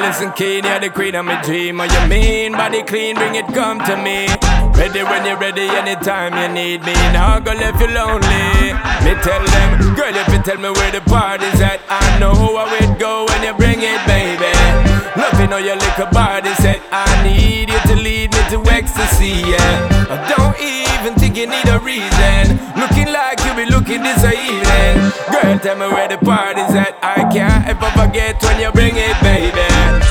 listen keen, you're the queen of my dream. What you mean, body clean, bring it, come to me. Ready when you're ready, anytime you need me. Now go left you lonely. Me tell them, girl, if you tell me where the party's at, I know how it go when you bring it, baby. Loving all your little body set, I need you to lead me to ecstasy, yeah. I don't even think you need a reason. Looking like you be looking this evening. Girl, tell me where the party's at, I can't ever forget when you bring it, baby.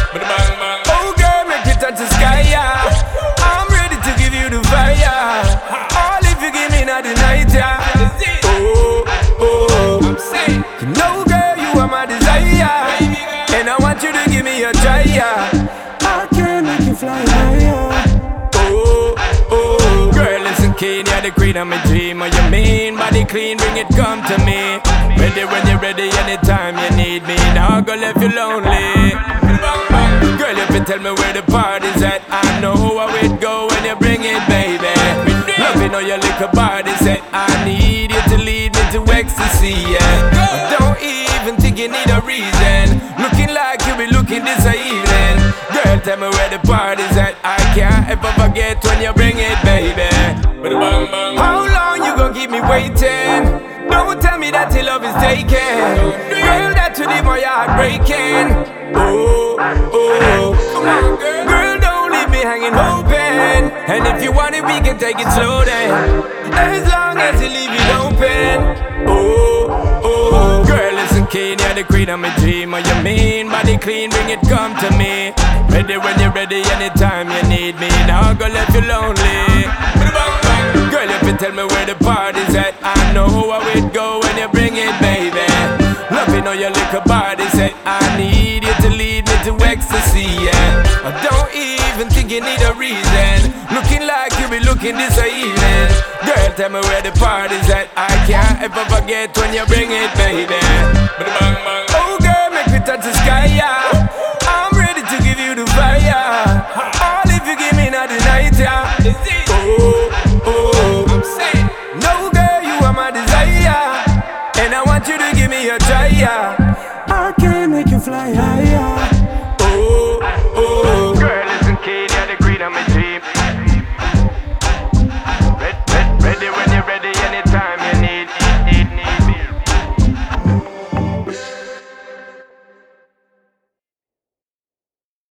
Oh girl, make it touch the sky, yeah. I'm ready to give you the fire. All if you give me not the night, yeah. Oh, oh, you know girl, you are my desire. And I want you to give me a try, yeah. I can make you fly higher. Oh, oh, girl, listen keen, you're the queen of my dream. What you mean, body clean, bring it, come to me. Ready when you're ready, anytime you need me. Now go left you lonely. Girl, if you tell me where the party's at, I know how it go when you bring it, baby. Loving all your little body set, I need you to lead me to ecstasy, yeah. I don't even think you need a reason. Looking like you be looking this evening. Girl, tell me where the party's at, I can't ever forget when you bring it, baby. How long you gon' keep me waiting? Don't tell me that your love is taken. Girl, that you leave my heart breaking. Oh, oh, come on, girl, don't leave me hanging open. And if you want it, we can take it slow then. As long as you leave it open. Oh, oh, girl, listen keen, you're the queen of my dream. What you mean, body clean, bring it, come to me. Ready when you're ready, anytime you need me. Now go left you lonely. Girl, if you tell me where the party's at, I know how it go when you bring it, baby. Loving all your little body set, I need you to lead me to ecstasy, yeah. I don't even think you need a reason. Looking like you be looking this evening. Girl, tell me where the party's at, I can't ever forget when you bring it, baby. Oh girl, make me touch the sky, yeah. I'm ready to give you the fire. All if you give me not the night, yeah. Oh, oh, no girl, you are my desire. And I want you to give me a try, yeah. I can make you fly high.